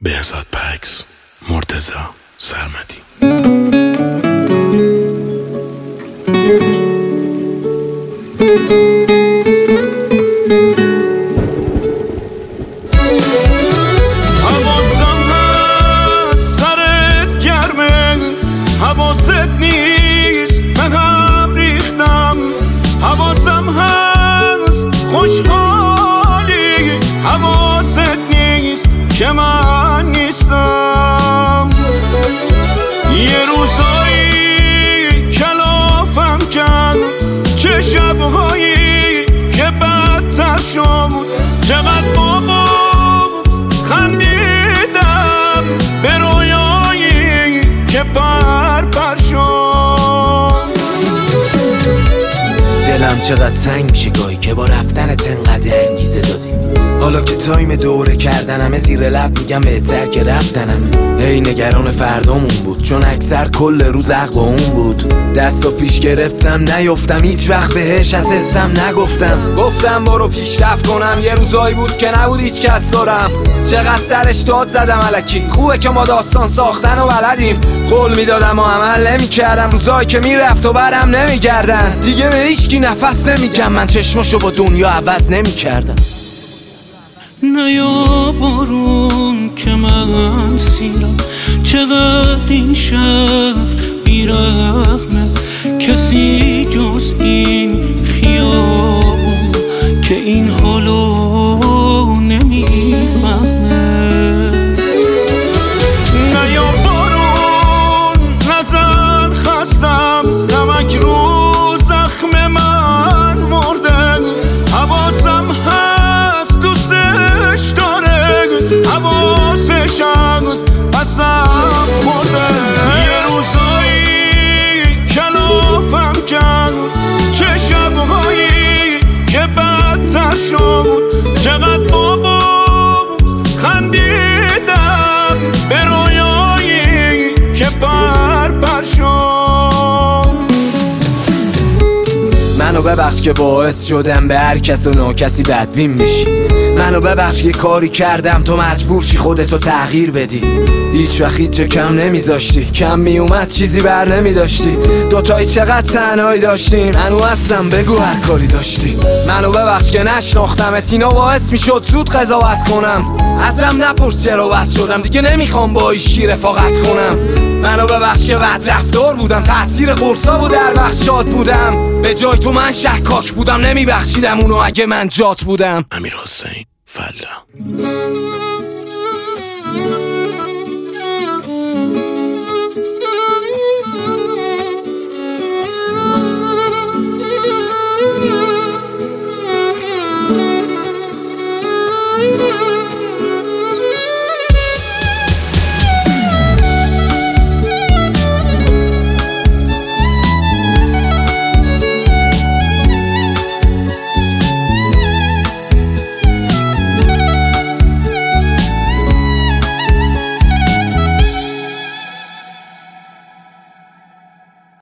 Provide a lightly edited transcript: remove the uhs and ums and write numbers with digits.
بهزاد پکس، مرتضی سرمدی. حواسم هست سرت گرمه، حواست نیست من هم ریختم. حواسم هست خوشحالی، حواست نیست که من نیستم. یه روزایی کلافم کن، چه شبهایی که بدتر شد. چقدر بابا خندیدم به رویایی که پر شد. دلم چقدر تنگ میشه گاهی که با رفتنت انقدر انگیزه دادی. حالا که تایم دوره کردنمه زیر لب میگم بهتر که رفتنمه. هی نگران فردامون بود چون اکثر کل روز عقب اون بود. دستو پیش گرفتم نیفتم هیچ وقت بهش از حسم نگفتم. گفتم برو پیشرفت کنم، یه روزایی بود که نبود هیچ کس دارم. چقدر سرش داد زدم الکی، خوبه که ما داستان ساختن و بلدیم. قول میدادم و عمل نمیکردم، روزایی که میرفت و برم نمیگردن. دیگه به هیچکی نفس نمیگم، من چشمشو با دنیا عوض نمیکردم. نیا بارون که من سیرم، چقدر این شهر بیرحمه. کسی جز این خیابون که این حالو نمیفهمه. نیا بارون نزن خستم، نمک رو زخم من مرده. حواسم هست دوستش داره، حواسش هست پسم مرده. یه روزایی کلافم کن، چه شبهایی که بدتر شد. چقدر بابا خندیدم به رویایی که پر شد. منو ببخش که باعث شدم به هر کس و ناکسی بدبین میشی. منو ببخش که کاری کردم تو مجبور شی خودتو تغییر بدی. هیچ وقت هیچ کم نمیذاشتی، کم میومد چیزی بر نمیداشتی. دوتایی چقدر تنهایی داشتیم، هنو هستم بگو هر کاری داشتی. منو ببخش که نشناختمت، اینا باعث میشد زود قضاوت کنم. ازم نپرس چرا بد شدم، دیگه نمیخوام با هیچکی رفاقت کنم. منو ببخش که بد رفتار بودم، تأثیر قرصا بود در وقت شاد بودم. به جای تو من شکاک بودم، نمیبخشیدم اونو اگه من جات بودم. امیر حسین فلا.